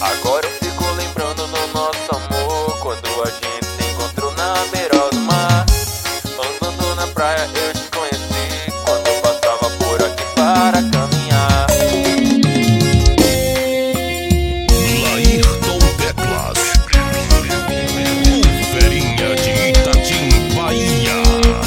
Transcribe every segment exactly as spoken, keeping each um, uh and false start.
Agora eu fico lembrando do nosso amor, quando a gente se encontrou na beira do mar. Andando na praia eu te conheci, quando eu passava por aqui para caminhar. Laírton Teclas, o ferinha de Itatim, Bahia.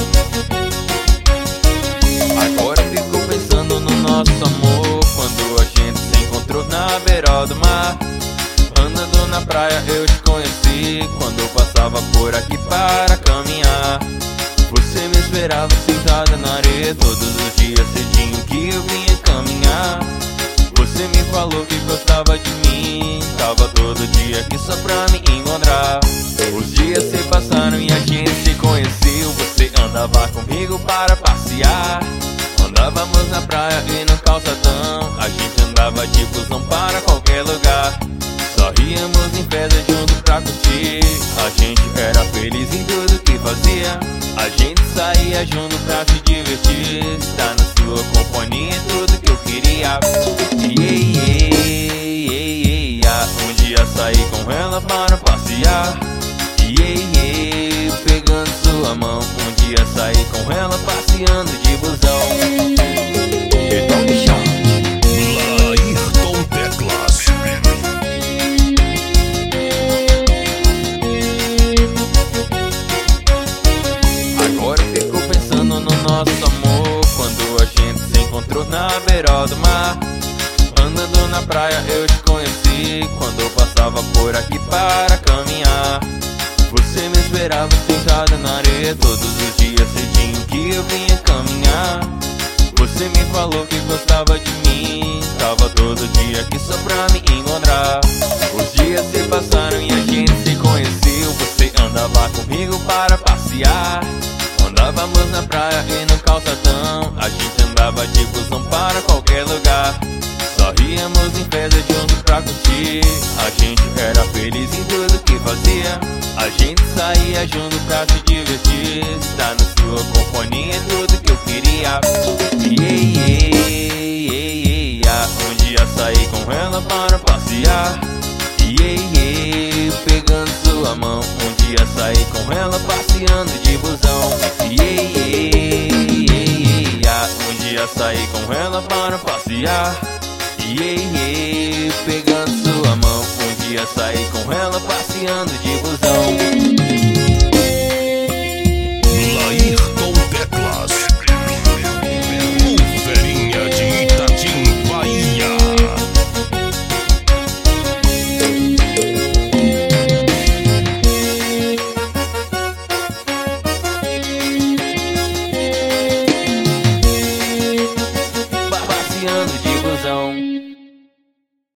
Agora eu fico pensando no nosso amor, quando a gente se encontrou na beira do mar. Andando na praia eu te conheci, quando eu passava por aqui para caminhar. Você me esperava sentada na areia todos os dias cedinho que eu vinha caminhar. Você me falou que gostava de mim, tava todo dia aqui só pra me encontrar. Os dias se passaram e a gente se conheceu. Você andava comigo para passear. Andávamos na praia e no calçadão, a gente andava de busão para qualquer lugar. Sorríamos em festa junto pra curtir, a gente era feliz em tudo que fazia. A gente saía junto pra se divertir, estar na sua companhia é tudo que eu queria. Yeah, yeah, yeah, yeah. Um dia saí com ela para passear. Yeah, yeah, pegando sua mão. Um dia saí com ela passeando de busão. Então me chama Laírton Teclas. Agora eu fico pensando no nosso amor, quando a gente se encontrou na beira do mar. Andando na praia eu te conheci, quando eu passava por aqui para caminhar. Você me esperava sentada na areia todos os dias cedinho que eu vinha caminhar. Você me falou que gostava de mim, tava todo dia aqui só pra me encontrar. Os dias se passaram e a gente se conheceu. Você andava comigo para passear. Andávamos na praia e no calçadão, a gente andava de busão para qualquer lugar. Sorríamos em festa juntos pra curtir, a gente era feliz em tudo que fazia. A gente saía junto pra se divertir, estar na sua companhia é tudo que eu queria. Yeah, yeah, yeah, yeah. Um dia saí com ela para passear. Yeah, yeah, pegando sua mão. Um dia saí com ela passeando de busão. Yeah, yeah, yeah, yeah. Um dia saí com ela para passear. Yeah, yeah, pegando sua mão. Um dia saí com ela passeando de busão.